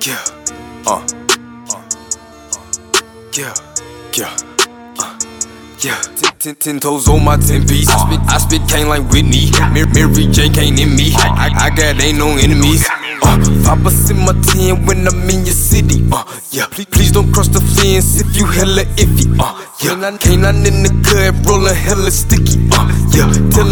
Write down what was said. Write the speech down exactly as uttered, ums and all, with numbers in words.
Yeah, uh, yeah, yeah, uh, yeah. Ten, ten, ten toes on my ten piece. I spit, I spit cane like Whitney. Mary, Mary J can't in me. I, I, I got ain't no enemies. Uh, Papa in my ten when I'm in your city. Uh, yeah. Please, please don't cross the fence if you hella iffy. Uh, yeah. Canine in the cut, rollin' hella sticky. Uh, yeah. Tell